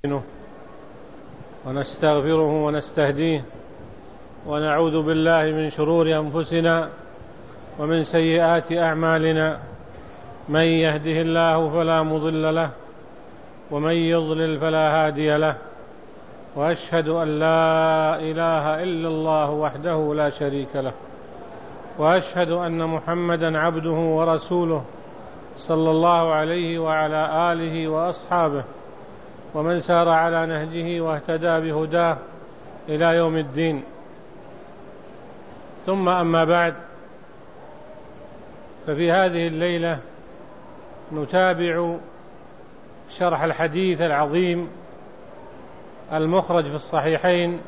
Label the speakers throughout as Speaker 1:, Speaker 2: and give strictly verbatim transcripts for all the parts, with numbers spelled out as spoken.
Speaker 1: ونستغفره ونستهديه ونعوذ بالله من شرور أنفسنا ومن سيئات أعمالنا، من يهده الله فلا مضل له ومن يضلل فلا هادي له، وأشهد أن لا إله إلا الله وحده لا شريك له، وأشهد أن محمدا عبده ورسوله صلى الله عليه وعلى آله وأصحابه ومن سار على نهجه واهتدى بهداه إلى يوم الدين. ثم أما بعد، ففي هذه الليلة نتابع شرح الحديث العظيم المخرج في الصحيحين،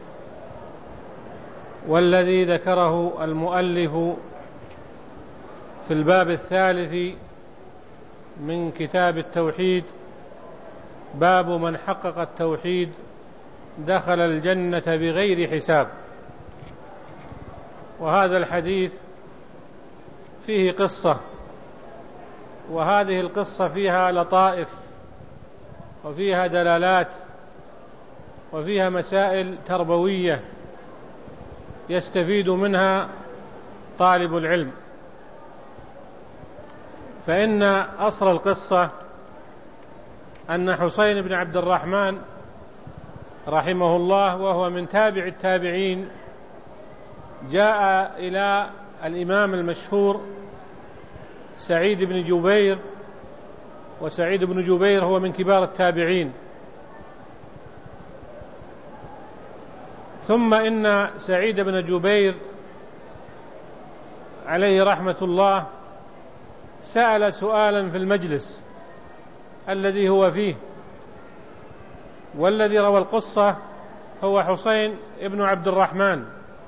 Speaker 1: والذي ذكره المؤلف في الباب الثالث من كتاب التوحيد، باب من حقق التوحيد دخل الجنة بغير حساب. وهذا الحديث فيه قصة، وهذه القصة فيها لطائف وفيها دلالات وفيها مسائل تربوية يستفيد منها طالب العلم. فإن أصل القصة أن حسين بن عبد الرحمن رحمه الله، وهو من تابع التابعين، جاء إلى الإمام المشهور سعيد بن جبير، وسعيد بن جبير هو من كبار التابعين. ثم إن سعيد بن جبير عليه رحمة الله سأل سؤالا في المجلس الذي هو فيه، والذي روى القصة هو حسين بن عبد الرحمن.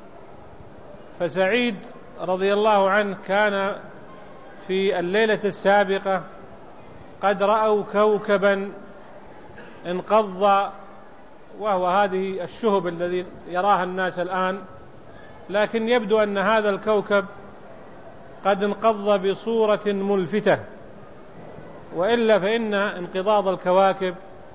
Speaker 1: فسعيد رضي الله عنه كان في الليلة السابقة قد رأوا كوكبا انقض، وهو هذه الشهب الذي يراها الناس الآن، لكن يبدو أن هذا الكوكب قد انقض بصورة ملفتة، وإلا فإن انقضاض الكواكب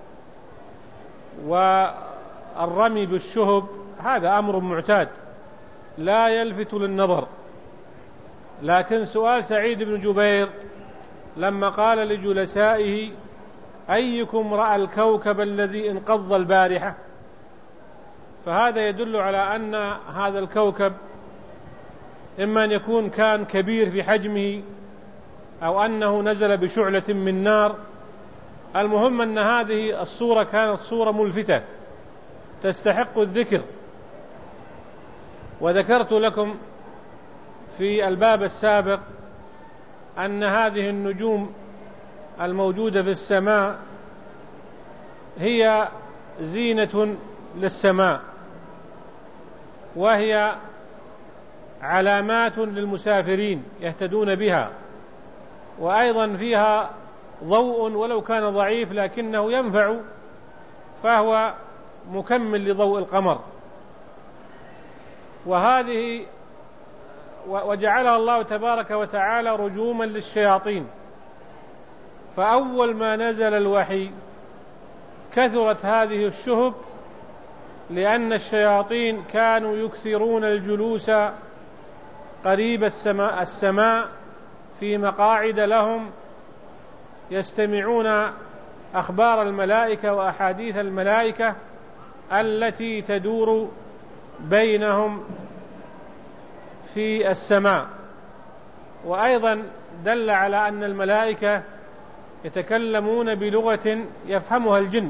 Speaker 1: والرمي بالشهب هذا أمر معتاد لا يلفت للنظر. لكن سؤال سعيد بن جبير لما قال لجلسائه: أيكم رأى الكوكب الذي انقض البارحة؟ فهذا يدل على أن هذا الكوكب إما أن يكون كان كبير في حجمه، أو أنه نزل بشعلة من نار. المهم أن هذه الصورة كانت صورة ملفتة تستحق الذكر. وذكرت لكم في الباب السابق أن هذه النجوم الموجودة في السماء هي زينة للسماء، وهي علامات للمسافرين يهتدون بها، وأيضا فيها ضوء ولو كان ضعيف لكنه ينفع، فهو مكمل لضوء القمر. وهذه وجعلها الله تبارك وتعالى رجوما للشياطين. فأول ما نزل الوحي كثرت هذه الشهب، لأن الشياطين كانوا يكثرون الجلوس قريب السماء, السماء في مقاعد لهم يستمعون أخبار الملائكة وأحاديث الملائكة التي تدور بينهم في السماء. وأيضا دل على أن الملائكة يتكلمون بلغة يفهمها الجن،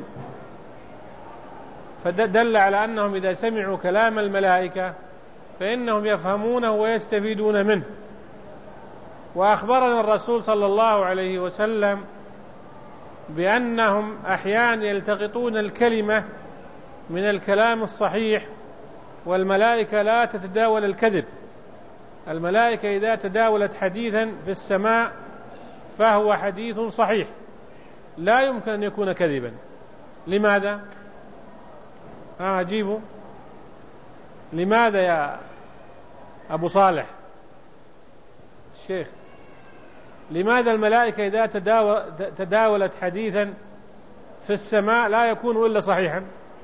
Speaker 1: فدل على أنهم إذا سمعوا كلام الملائكة فإنهم يفهمونه ويستفيدون منه. وأخبرنا الرسول صلى الله عليه وسلم بأنهم أحيانا يلتقطون الكلمة من الكلام الصحيح، والملائكة لا تتداول الكذب. الملائكة إذا تداولت حديثا في السماء فهو حديث صحيح لا يمكن أن يكون كذبا. لماذا؟ ها أجيبوا. لماذا يا أبو صالح الشيخ؟ لماذا الملائكة إذا تداولت حديثا في السماء لا يكون إلا صحيحا.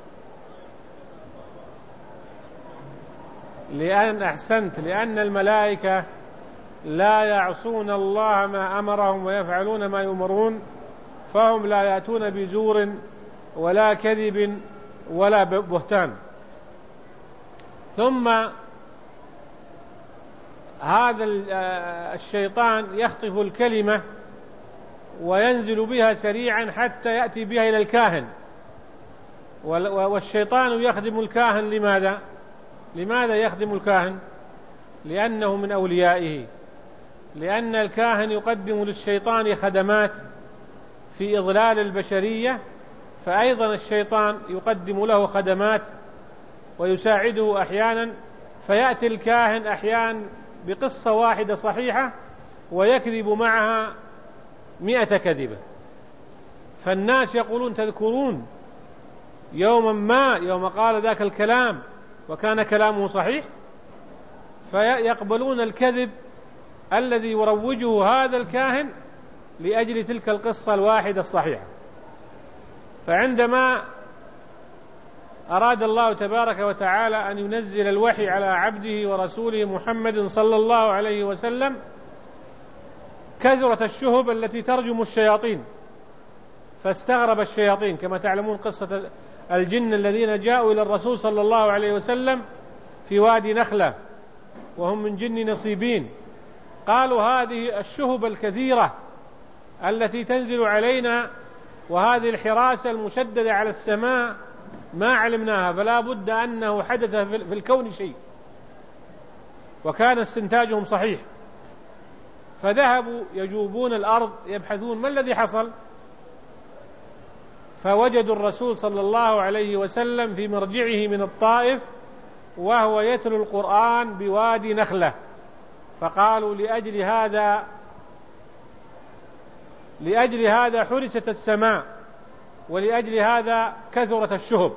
Speaker 1: لأن أحسنت لأن الملائكة لا يعصون الله ما أمرهم ويفعلون ما يؤمرون، فهم لا يأتون بزور ولا كذب ولا بهتان. ثم هذا الشيطان يخطف الكلمة وينزل بها سريعا حتى يأتي بها إلى الكاهن، والشيطان يخدم الكاهن. لماذا؟ لماذا يخدم الكاهن؟ لأنه من أوليائه، لأن الكاهن يقدم للشيطان خدمات في إضلال البشرية، فأيضا الشيطان يقدم له خدمات ويساعده أحيانا، فيأتي الكاهن أحيانا بقصة واحدة صحيحة ويكذب معها مئة كذبة. فالناس يقولون تذكرون يوما ما يوم قال ذاك الكلام وكان كلامه صحيح، فيقبلون الكذب الذي يروجه هذا الكاهن لأجل تلك القصة الواحدة الصحيحة. فعندما أراد الله تبارك وتعالى أن ينزل الوحي على عبده ورسوله محمد صلى الله عليه وسلم، كثرت الشهب التي ترجم الشياطين، فاستغرب الشياطين. كما تعلمون قصة الجن الذين جاءوا إلى الرسول صلى الله عليه وسلم في وادي نخلة وهم من جن نصيبين، قالوا هذه الشهب الكثيرة التي تنزل علينا وهذه الحراسة المشددة على السماء ما علمناها، فلا بد أنه حدث في الكون شيء. وكان استنتاجهم صحيح، فذهبوا يجوبون الأرض يبحثون ما الذي حصل، فوجدوا الرسول صلى الله عليه وسلم في مرجعه من الطائف وهو يتلو القرآن بوادي نخلة. فقالوا لأجل هذا لأجل هذا حرست السماء، ولأجل هذا كثرت الشهب.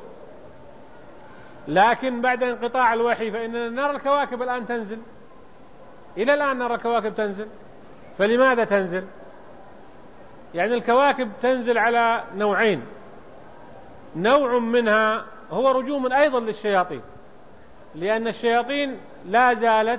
Speaker 1: لكن بعد انقطاع الوحي فإننا نرى الكواكب الآن تنزل، إلى الآن نرى الكواكب تنزل. فلماذا تنزل؟ يعني الكواكب تنزل على نوعين، نوع منها هو رجوم أيضا للشياطين، لأن الشياطين لا زالت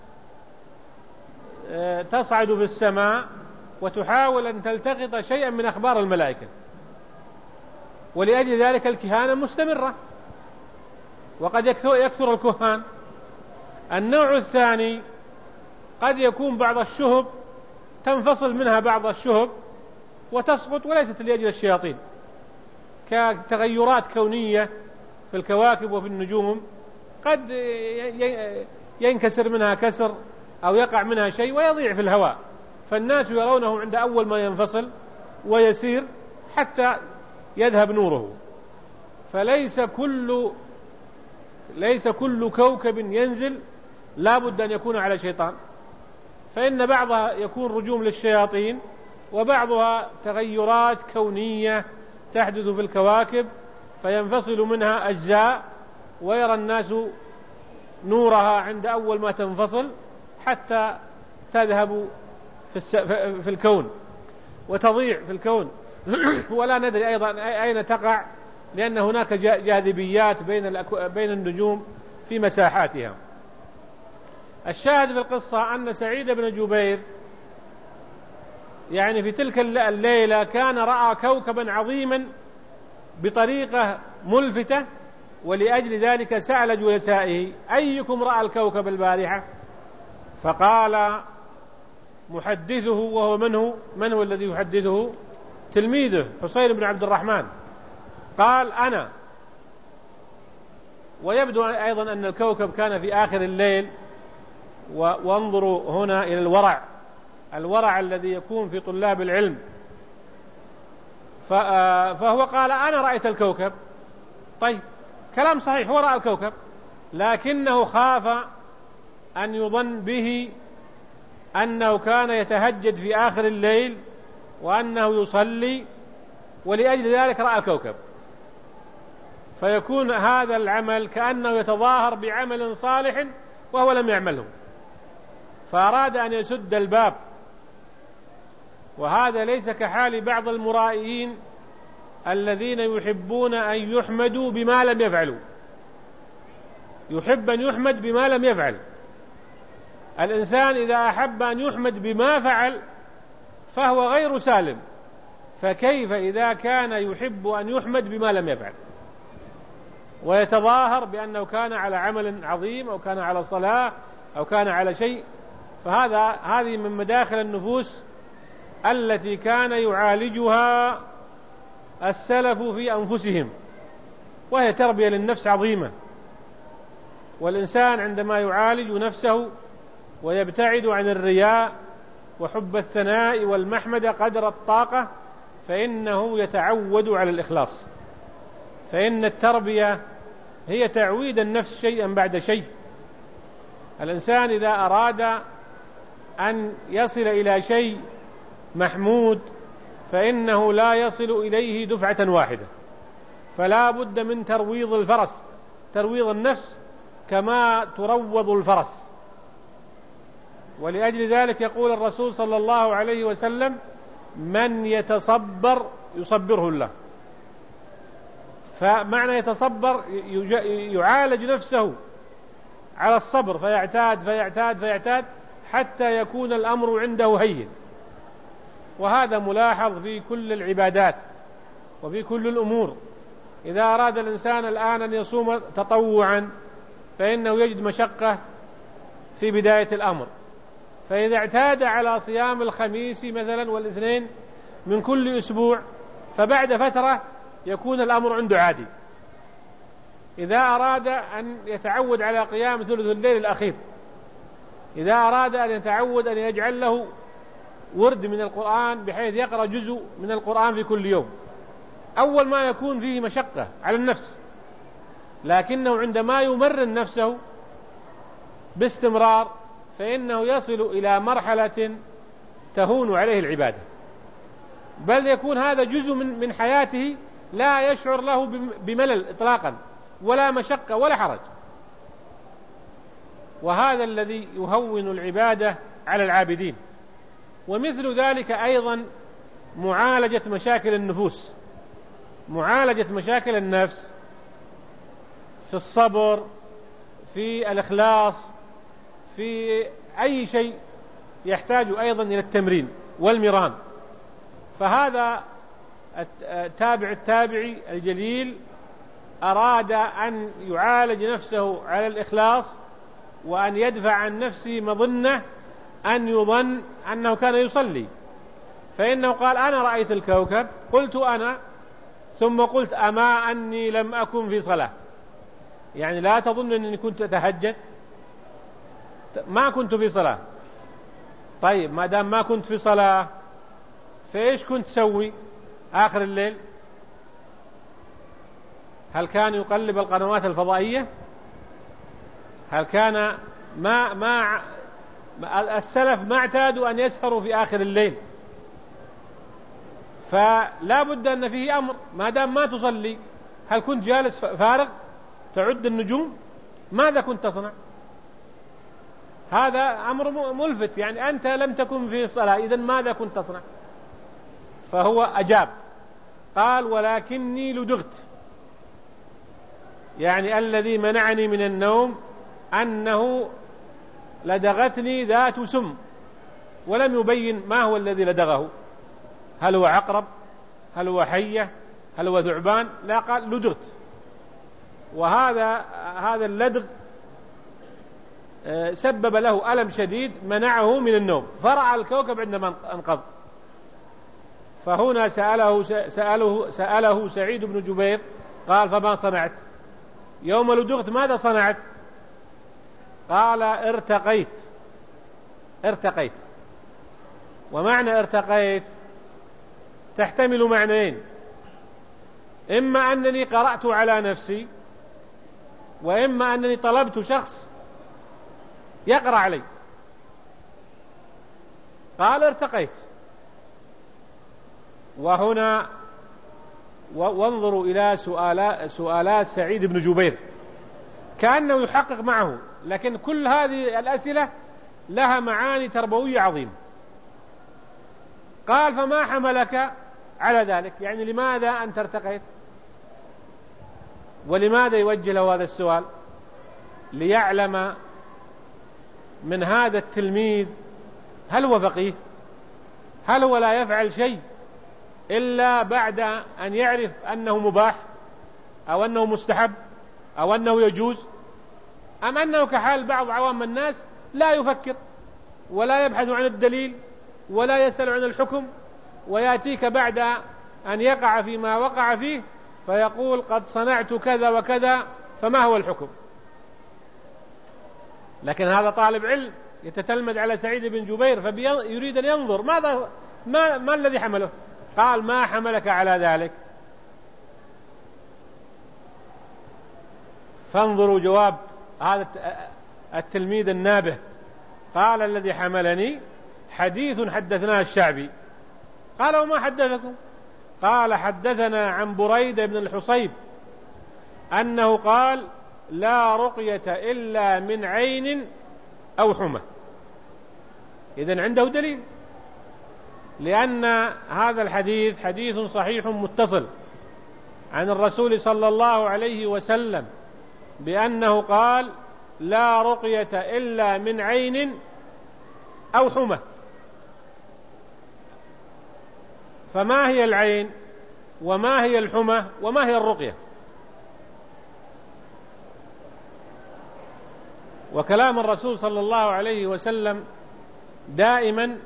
Speaker 1: تصعد في السماء وتحاول أن تلتقط شيئا من أخبار الملائكة، ولأجل ذلك الكهانة مستمرة وقد يكثر الكهان. النوع الثاني قد يكون بعض الشهب تنفصل منها بعض الشهب وتسقط وليست لأجل الشياطين، كتغيرات كونية في الكواكب وفي النجوم، قد ينكسر منها كسر أو يقع منها شيء ويضيع في الهواء، فالناس يرونه عند أول ما ينفصل ويسير حتى يذهب نوره. فليس كل ليس كل كوكب ينزل لا بد أن يكون على شيطان، فإن بعضها يكون رجوم للشياطين وبعضها تغيرات كونية تحدث في الكواكب فينفصل منها أجزاء ويرى الناس نورها عند أول ما تنفصل حتى تذهب في, الس... في الكون وتضيع في الكون ولا ندري أيضا أين تقع، لأن هناك جاذبيات بين, الأكو... بين النجوم في مساحاتها. الشاهد في القصة أن سعيد بن جبير يعني في تلك الليلة كان رأى كوكبا عظيما بطريقة ملفتة، ولأجل ذلك سأل جلسائه أيكم رأى الكوكب البارحة؟ فقال محدثه، وهو من هو؟ من هو الذي يحدثه؟ تلميذه حسين بن عبد الرحمن. قال أنا. ويبدو أيضا أن الكوكب كان في آخر الليل. وانظروا هنا إلى الورع الورع الذي يكون في طلاب العلم. فهو قال أنا رأيت الكوكب. طيب كلام صحيح، هو رأى الكوكب، لكنه خاف أن يظن به أنه كان يتهجد في آخر الليل وأنه يصلي، ولأجل ذلك رأى الكوكب، فيكون هذا العمل كأنه يتظاهر بعمل صالح وهو لم يعمله، فأراد أن يسد الباب. وهذا ليس كحال بعض المرائيين الذين يحبون أن يحمدوا بما لم يفعلوا، يحب أن يحمد بما لم يفعل. الإنسان إذا أحب أن يحمد بما فعل فهو غير سالم، فكيف إذا كان يحب أن يحمد بما لم يفعل ويتظاهر بأنه كان على عمل عظيم أو كان على صلاة أو كان على شيء؟ فهذا هذه من مداخل النفوس التي كان يعالجها السلف في أنفسهم، وهي تربية للنفس عظيمة. والإنسان عندما يعالج نفسه ويبتعد عن الرياء وحب الثناء والمحمد قدر الطاقة فإنه يتعود على الإخلاص. فإن التربية هي تعويد النفس شيئا بعد شيء. الإنسان إذا أراد أن يصل إلى شيء محمود فإنه لا يصل إليه دفعة واحدة، فلا بد من ترويض الفرس، ترويض النفس كما تروض الفرس. ولأجل ذلك يقول الرسول صلى الله عليه وسلم: من يتصبر يصبره الله. فمعنى يتصبر يعالج نفسه على الصبر، فيعتاد فيعتاد فيعتاد حتى يكون الأمر عنده هين. وهذا ملاحظ في كل العبادات وفي كل الأمور. إذا أراد الإنسان الآن أن يصوم تطوعا فإنه يجد مشقة في بداية الأمر، فإذا اعتاد على صيام الخميس مثلا والاثنين من كل أسبوع فبعد فترة يكون الأمر عنده عادي. إذا أراد أن يتعود على قيام ثلث الليل الأخير، إذا أراد أن يتعود أن يجعل له ورد من القرآن بحيث يقرأ جزء من القرآن في كل يوم، أول ما يكون فيه مشقة على النفس، لكنه عندما يمرن نفسه باستمرار فإنه يصل إلى مرحلة تهون عليه العبادة، بل يكون هذا جزء من من حياته لا يشعر له بملل إطلاقا ولا مشقة ولا حرج. وهذا الذي يهون العبادة على العابدين. ومثل ذلك أيضا معالجة مشاكل النفوس، معالجة مشاكل النفس في الصبر، في الإخلاص، في أي شيء يحتاج أيضا إلى التمرين والمران. فهذا التابع التابعي الجليل أراد أن يعالج نفسه على الإخلاص وأن يدفع عن نفسه مظنة أن يظن أنه كان يصلي، فإنه قال: أنا رأيت الكوكب، قلت أنا، ثم قلت: أما أني لم أكن في صلاة. يعني لا تظن أني كنت أتهجد، ما كنت في صلاة. طيب ما دام ما كنت في صلاة فإيش كنت تسوي آخر الليل؟ هل كان يقلب القنوات الفضائية؟ هل كان ما ما السلف ما اعتادوا أن يسهروا في آخر الليل، فلا بد أن فيه أمر. ما دام ما تصلي، هل كنت جالس فارغ تعد النجوم؟ ماذا كنت تصنع؟ هذا أمر ملفت، يعني أنت لم تكن في صلاة، إذن ماذا كنت تصنع؟ فهو أجاب قال: ولكني لدغت، يعني الذي منعني من النوم أنه لدغتني ذات سم، ولم يبين ما هو الذي لدغه، هل هو عقرب، هل هو حية، هل هو ثعبان؟ لا، قال لدغت. وهذا هذا اللدغ سبب له ألم شديد منعه من النوم، فرع الكوكب عندما انقض. فهنا سأله سأله سأله سعيد بن جبير قال: فما صنعت يوم لدغت؟ ماذا صنعت؟ قال: ارتقيت. ارتقيت. ومعنى ارتقيت تحتمل معنيين: إما أنني قرأت على نفسي، وإما أنني طلبت شخص يقرأ علي. قال: ارتقيت. وهنا وانظروا إلى سؤالات, سؤالات سعيد بن جبير كأنه يحقق معه، لكن كل هذه الأسئلة لها معاني تربوية عظيمة. قال: فما حملك على ذلك؟ يعني لماذا أنت ارتقيت؟ ولماذا يوجه له هذا السؤال؟ ليعلم من هذا التلميذ هل هو فقيه؟ هل هو لا يفعل شيء إلا بعد أن يعرف أنه مباح أو أنه مستحب أو أنه يجوز، أم أنه كحال بعض عوام الناس لا يفكر ولا يبحث عن الدليل ولا يسأل عن الحكم، ويأتيك بعد أن يقع فيما وقع فيه فيقول قد صنعت كذا وكذا فما هو الحكم؟ لكن هذا طالب علم يتتلمذ على سعيد بن جبير فيريد أن ينظر ماذا ما, ما الذي حمله؟ قال ما حملك على ذلك؟ فانظروا جواب هذا التلميذ النابه. قال الذي حملني حديث حدثناه الشعبي. قال وما حدثكم؟ قال حدثنا عن بريدة بن الحصيب أنه قال لا رقية إلا من عين أو حمى. إذن عنده دليل، لأن هذا الحديث حديث صحيح متصل عن الرسول صلى الله عليه وسلم بأنه قال لا رقية إلا من عين أو حمى. فما هي العين وما هي الحمى وما هي الرقية؟ وكلام الرسول صلى الله عليه وسلم دائما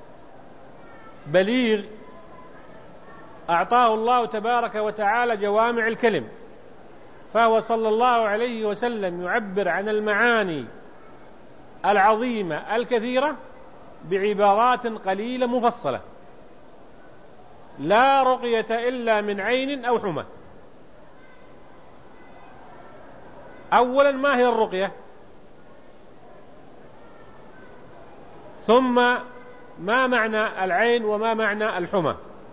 Speaker 1: بليغ، أعطاه الله تبارك وتعالى جوامع الكلم، فهو صلى الله عليه وسلم يعبر عن المعاني العظيمة الكثيرة بعبارات قليلة مفصلة. لا رقية إلا من عين أو حمى. أولا ما هي الرقية؟ ثم ما معنى العين وما معنى الحمى؟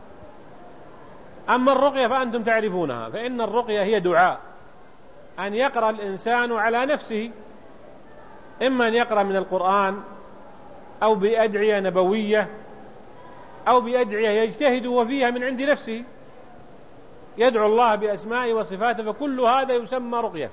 Speaker 1: أما الرقية فأنتم تعرفونها، فإن الرقية هي دعاء أن يقرأ الإنسان على نفسه، إما أن يقرأ من القرآن أو بأدعية نبوية أو بأدعية يجتهد وفيها من عند نفسه، يدعو الله بأسمائه وصفاته، فكل هذا يسمى رقية،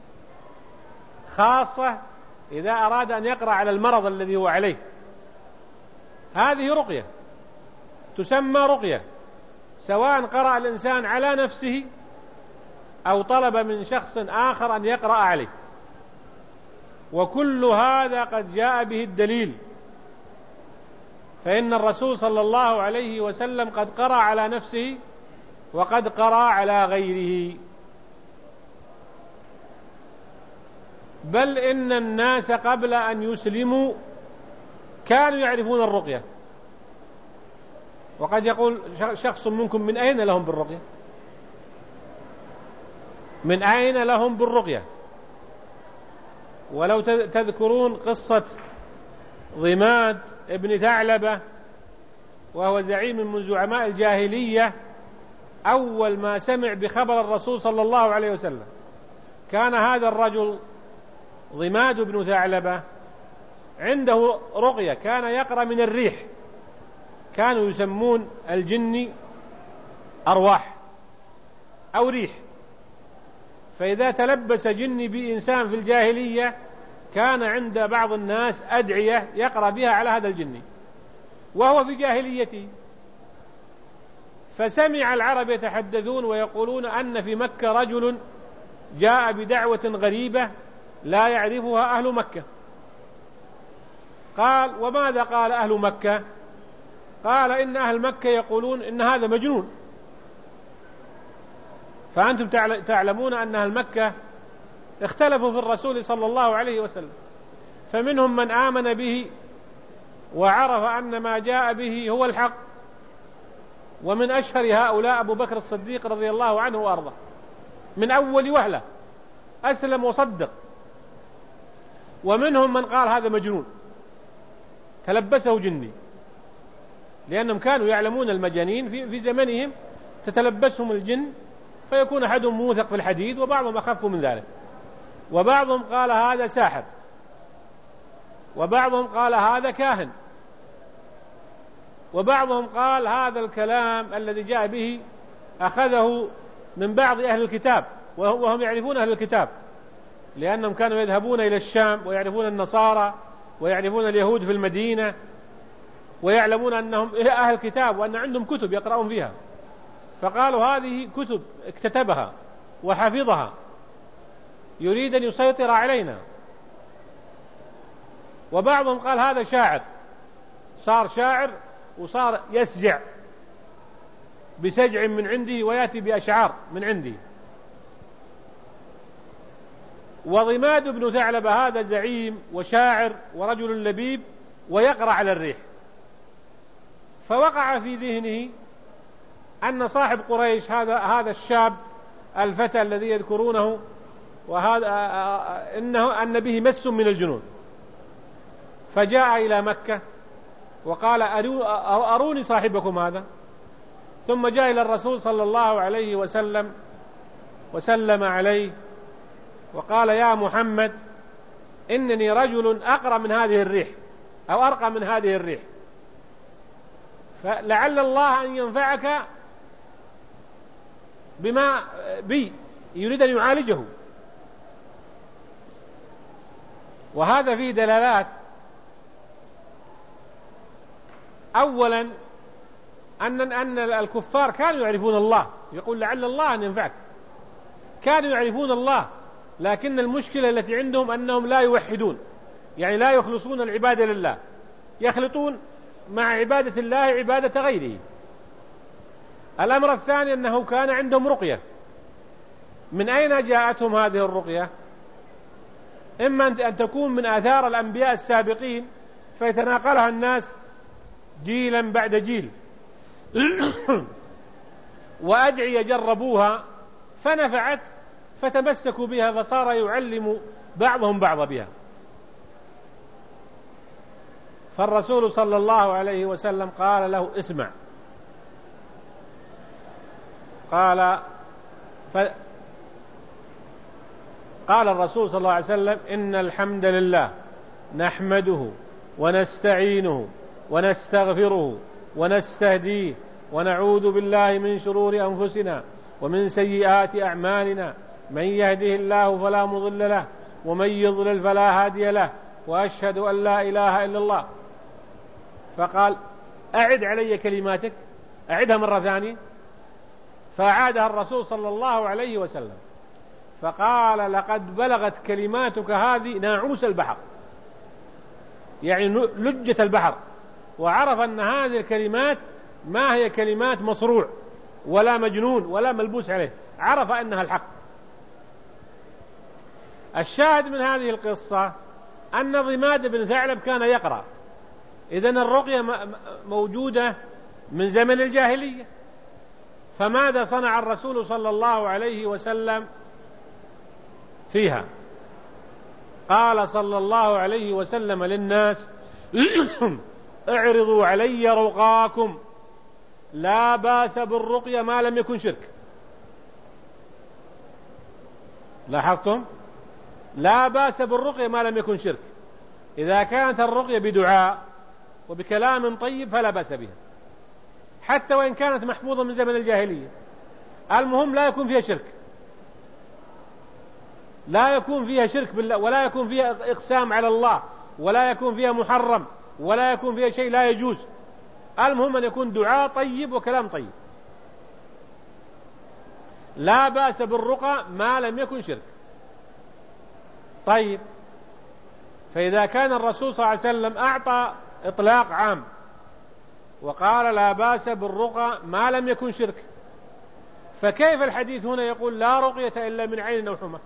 Speaker 1: خاصة إذا أراد أن يقرأ على المرض الذي هو عليه، هذه رقية تسمى رقية، سواء قرأ الإنسان على نفسه أو طلب من شخص آخر أن يقرأ عليه، وكل هذا قد جاء به الدليل. فإن الرسول صلى الله عليه وسلم قد قرأ على نفسه وقد قرأ على غيره، بل إن الناس قبل أن يسلموا كانوا يعرفون الرقية. وقد يقول شخص منكم من أين لهم بالرقية؟ من أين لهم بالرقية؟ ولو تذكرون قصة ضماد ابن ثعلبة، وهو زعيم من زعماء الجاهلية، أول ما سمع بخبر الرسول صلى الله عليه وسلم كان هذا الرجل ضماد بن ثعلبة عنده رقية، كان يقرأ من الريح، كانوا يسمون الجن أرواح أو ريح، فإذا تلبس جني بإنسان في الجاهلية كان عند بعض الناس أدعية يقرأ بها على هذا الجني وهو في جاهليته. فسمع العرب يتحدثون ويقولون أن في مكة رجل جاء بدعوة غريبة لا يعرفها أهل مكة. قال وماذا قال أهل مكة؟ قال إن أهل مكة يقولون إن هذا مجنون. فأنتم تعلمون أن أهل مكة اختلفوا في الرسول صلى الله عليه وسلم، فمنهم من آمن به وعرف أن ما جاء به هو الحق، ومن أشهر هؤلاء أبو بكر الصديق رضي الله عنه وأرضاه، من أول وهلة أسلم وصدق. ومنهم من قال هذا مجنون تلبسه جني، لأنهم كانوا يعلمون المجانين في, في زمنهم تتلبسهم الجن فيكون أحدهم موثق في الحديد وبعضهم أخف من ذلك، وبعضهم قال هذا ساحر، وبعضهم قال هذا كاهن. وبعضهم قال هذا الكلام الذي جاء به أخذه من بعض أهل الكتاب، وهم يعرفون أهل الكتاب لأنهم كانوا يذهبون إلى الشام ويعرفون النصارى ويعرفون اليهود في المدينة، ويعلمون أنهم أهل الكتاب وأن عندهم كتب يقرؤون فيها، فقالوا هذه كتب اكتتبها وحفظها يريد أن يسيطر علينا. وبعضهم قال هذا شاعر، صار شاعر وصار يسجع بسجع من عنده ويأتي بأشعار من عنده. وضماد بن ثعلبة هذا زعيم وشاعر ورجل لبيب ويقرأ على الريح، فوقع في ذهنه أن صاحب قريش هذا هذا الشاب الفتى الذي يذكرونه وهذا إنه أن به مس من الجنون، فجاء إلى مكة وقال أروني صاحبكم هذا، ثم جاء إلى الرسول صلى الله عليه وسلم وسلم عليه وقال يا محمد إنني رجل أقرأ من هذه الريح أو أرقى من هذه الريح، فلعل الله أن ينفعك بما بي، يريد أن يعالجه. وهذا فيه دلالات. أولا أن أن الكفار كانوا يعرفون الله، يقول لعل الله أن ينفعك، كانوا يعرفون الله، لكن المشكلة التي عندهم أنهم لا يوحدون، يعني لا يخلصون العبادة لله، يخلطون مع عبادة الله عبادة غيره. الأمر الثاني أنه كان عندهم رقية. من أين جاءتهم هذه الرقية؟ إما أن تكون من آثار الأنبياء السابقين فيتناقلها الناس جيلا بعد جيل، وأدعية جربوها فنفعت فتمسكوا بها فصار يعلم بعضهم بعض بها. فالرسول صلى الله عليه وسلم قال له اسمع، قال ف... قال الرسول صلى الله عليه وسلم إن الحمد لله نحمده ونستعينه ونستغفره ونستهديه ونعوذ بالله من شرور أنفسنا ومن سيئات أعمالنا، من يهده الله فلا مضل له ومن يضلل فلا هادي له، وأشهد أن لا إله إلا الله. فقال أعد علي كلماتك، أعدها مرة ثانية، فأعادها الرسول صلى الله عليه وسلم، فقال لقد بلغت كلماتك هذه ناعوس البحر، يعني لجة البحر، وعرف أن هذه الكلمات ما هي كلمات مصروع ولا مجنون ولا ملبوس عليه، عرف أنها الحق. الشاهد من هذه القصة أن ضماد بن ثعلب كان يقرأ، إذن الرقية موجودة من زمن الجاهلية. فماذا صنع الرسول صلى الله عليه وسلم فيها؟ قال صلى الله عليه وسلم للناس اعرضوا علي رقاكم، لا باس بالرقية ما لم يكن شرك. لاحظتم؟ لا باس بالرقية ما لم يكن شرك. إذا كانت الرقية بدعاء وبكلام طيب فلا بأس بها، حتى وإن كانت محفوظة من زمن الجاهلية، المهم لا يكون فيها شرك، لا يكون فيها شرك بالله، ولا يكون فيها إقسام على الله، ولا يكون فيها محرم، ولا يكون فيها شيء لا يجوز. المهم أن يكون دعاء طيب وكلام طيب. لا بأس بالرقى ما لم يكن شرك. طيب، فإذا كان الرسول صلى الله عليه وسلم أعطى إطلاق عام وقال لا بأس بالرقى ما لم يكن شرك، فكيف الحديث هنا يقول لا رقية إلا من عين أو حمى؟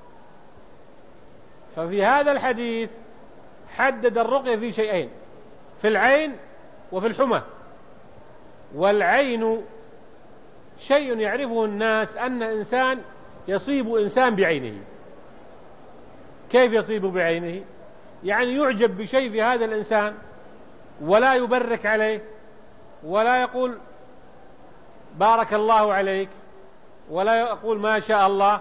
Speaker 1: ففي هذا الحديث حدد الرقية في شيئين، في العين وفي الحمى. والعين شيء يعرفه الناس، أن إنسان يصيب إنسان بعينه. كيف يصيب بعينه؟ يعني يعجب بشيء في هذا الإنسان ولا يبرك عليه ولا يقول بارك الله عليك ولا يقول ما شاء الله،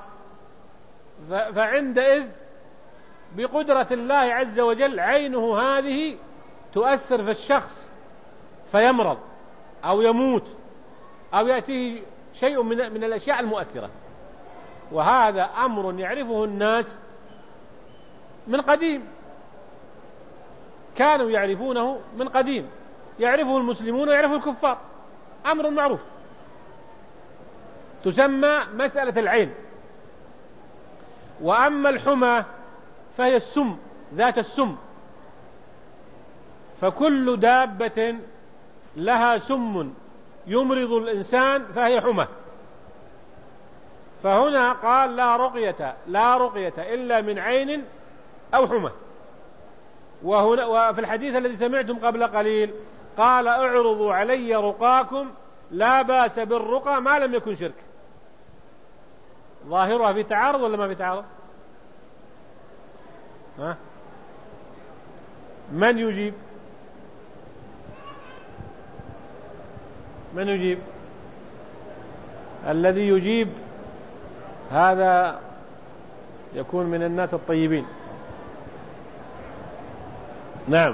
Speaker 1: فعندئذ بقدرة الله عز وجل عينه هذه تؤثر في الشخص فيمرض أو يموت أو يأتيه شيء من من الأشياء المؤثرة. وهذا أمر يعرفه الناس من قديم، كانوا يعرفونه من قديم، يعرفه المسلمون ويعرفه الكفار، أمر معروف، تسمى مسألة العين. وأما الحمى فهي السم، ذات السم، فكل دابة لها سم يمرض الإنسان فهي حمى. فهنا قال لا رقية لا رقية إلا من عين أو حمى. وهنا وفي الحديث الذي سمعتم قبل قليل قال اعرضوا علي رقاكم لا بأس بالرقى ما لم يكن شرك. ظاهرها في تعارض ولا ما في تعارض؟ ها؟ من يجيب؟ من يجيب؟ الذي يجيب هذا يكون من الناس الطيبين. نعم.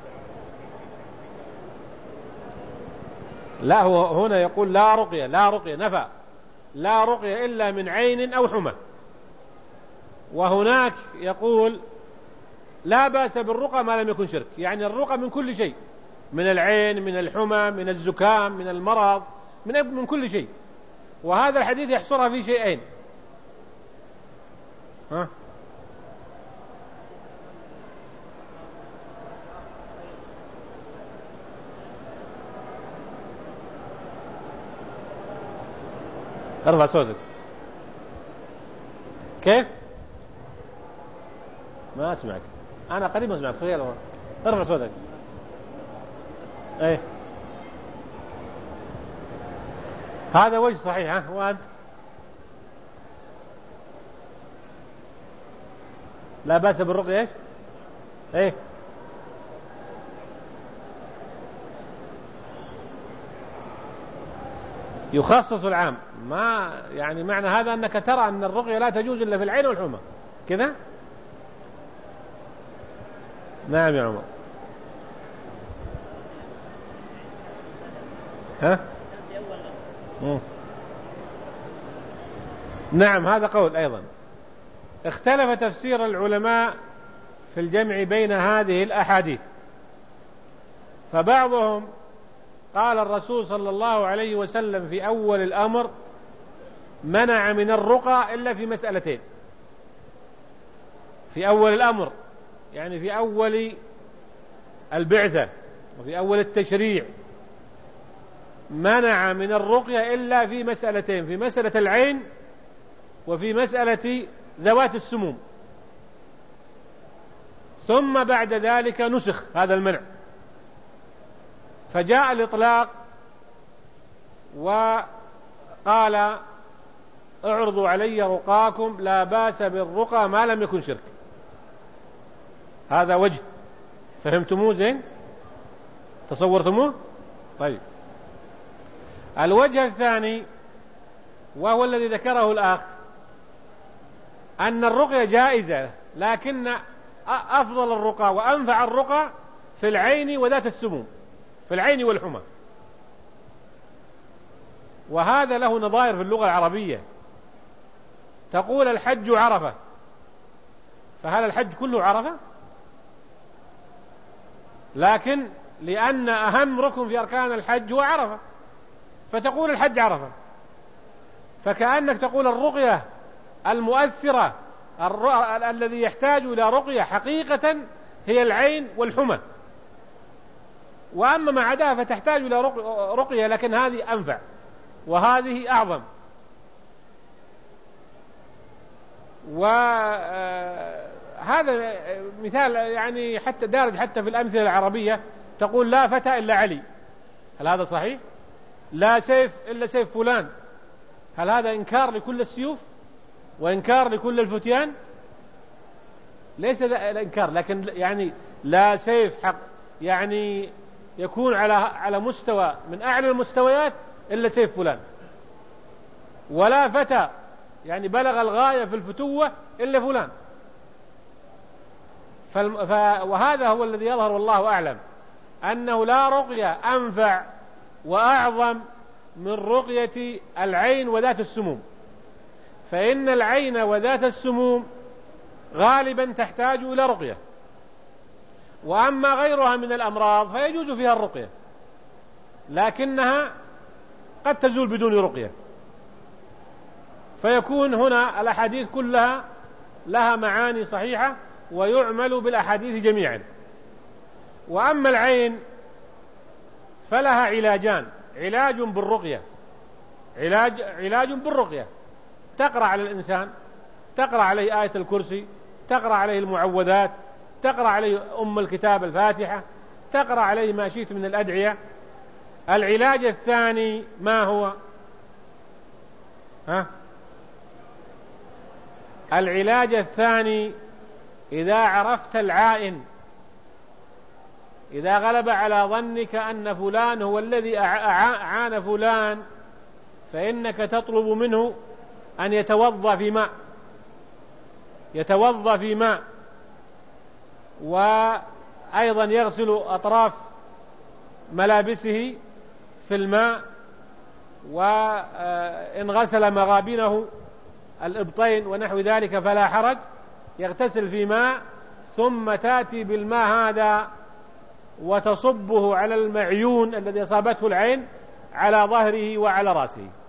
Speaker 1: لا، هو هنا يقول لا رقية، لا رقية نفى، لا رقية إلا من عين أو حمى. وهناك يقول لا بأس بالرقى ما لم يكن شرك، يعني الرقى من كل شيء، من العين، من الحمى، من الزكام، من المرض، من من كل شيء. وهذا الحديث يحصرها في شيئين. ها؟ ارفع صوتك. كيف؟ ما اسمعك، انا قريب ما اسمعك. خير، ارفع صوتك. ايه، هذا وجه صحيح. ها؟ وانت لا بأس بالرقية ايش؟ ايه، يخصص العام. ما يعني معنى هذا أنك ترى أن الرقية لا تجوز إلا في العين والحمى كذا؟ نعم يا عمر. ها؟ مم. نعم، هذا قول أيضا. اختلف تفسير العلماء في الجمع بين هذه الأحاديث، فبعضهم قال الرسول صلى الله عليه وسلم في أول الأمر منع من الرقى إلا في مسألتين. في أول الأمر يعني في أول البعثة وفي أول التشريع منع من الرقية إلا في مسألتين، في مسألة العين وفي مسألة ذوات السموم. ثم بعد ذلك نسخ هذا المنع، فجاء الإطلاق وقال اعرضوا علي رقاكم لا بأس بالرقى ما لم يكن شرك. هذا وجه، فهمتموه زين؟ تصورتموه؟ طيب. الوجه الثاني وهو الذي ذكره الأخ أن الرقية جائزة، لكن أفضل الرقى وأنفع الرقى في العين وذات السموم، في العين والحمى. وهذا له نظائر في اللغة العربية. تقول الحج عرفة، فهل الحج كله عرفة؟ لكن لأن أهم ركن في أركان الحج هو عرفة، فتقول الحج عرفة. فكأنك تقول الرقية المؤثرة الذي يحتاج إلى رقية حقيقة هي العين والحمى، وأما ما عداها فتحتاج إلى رقية، لكن هذه أنفع وهذه أعظم. وهذا مثال يعني حتى دارج حتى في الأمثلة العربية. تقول لا فتى إلا علي، هل هذا صحيح؟ لا سيف إلا سيف فلان، هل هذا إنكار لكل السيوف وإنكار لكل الفتيان؟ ليس الإنكار، لكن يعني لا سيف حق يعني يكون على على مستوى من أعلى المستويات إلا سيف فلان، ولا فتى يعني بلغ الغاية في الفتوة إلا فلان. ف... وهذا هو الذي يظهر والله أعلم، أنه لا رقية أنفع وأعظم من رقية العين وذات السموم، فإن العين وذات السموم غالبا تحتاج إلى رقية، وأما غيرها من الأمراض فيجوز فيها الرقية، لكنها قد تزول بدون رقية. فيكون هنا الأحاديث كلها لها معاني صحيحة ويعمل بالأحاديث جميعا. وأما العين فلها علاجان: علاج بالرقية علاج علاج بالرقية تقرأ على الإنسان، تقرأ عليه آية الكرسي، تقرأ عليه المعوذات، تقرأ عليه أم الكتاب الفاتحة، تقرأ عليه ما شئت من الأدعية. العلاج الثاني ما هو؟ ها؟ العلاج الثاني إذا عرفت العائن، إذا غلب على ظنك أن فلان هو الذي أعان فلان، فإنك تطلب منه أن يتوضأ في ماء يتوضأ في ماء وأيضا يغسل أطراف ملابسه في الماء، وإن غسل مغابنه الإبطين ونحو ذلك فلا حرج، يغتسل في ماء ثم تأتي بالماء هذا وتصبه على المعيون الذي أصابته العين على ظهره وعلى رأسه.